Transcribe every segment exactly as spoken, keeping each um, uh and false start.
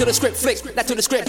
to the script, flick that to the script.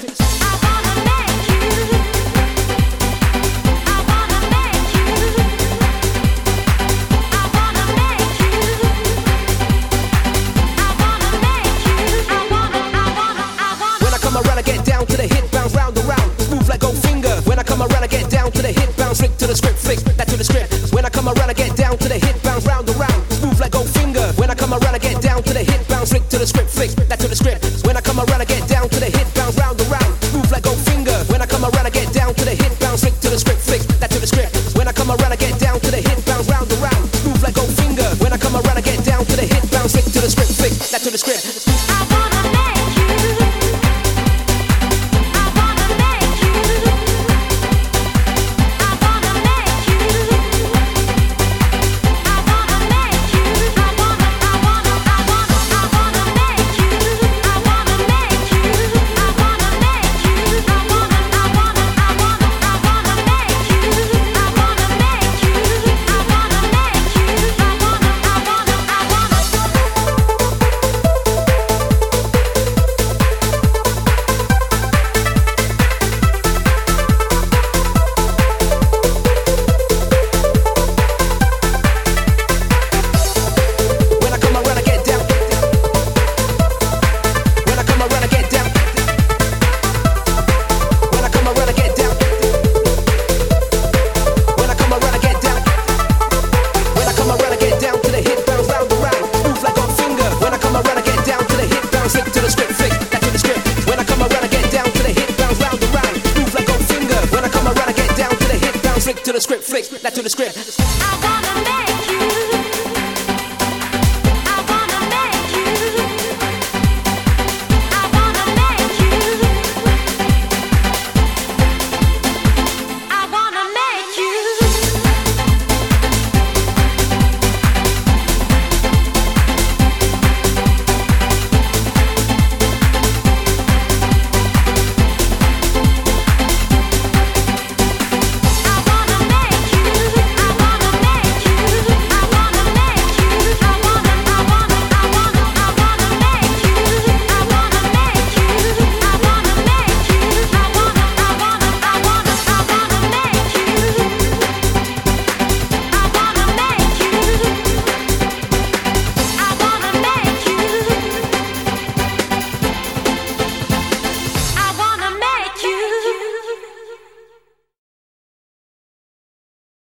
Around, I get down to the hit, bounce round and round, smooth like Goldfinger. When I come around, I get down to the hit, bounce flick to the script, flick that to the script. When I come around, I get down to the hit, bounce round and round, smooth like Goldfinger. When I come around, I get down to the hit, bounce flick to the script, flick that to the script. When I come around, I get down to the hit, bounce round and round, smooth like Goldfinger. When I come around, I get down to the hit, bounce flick to the script, flick that to the script. When I come around, I get down to the hit, bounce round and round, smooth like Goldfinger. When I come around, I get down to the hit, bounce flick to the script, flick that to the script. I wanna make you. To the script, flick that to the script. I wanna make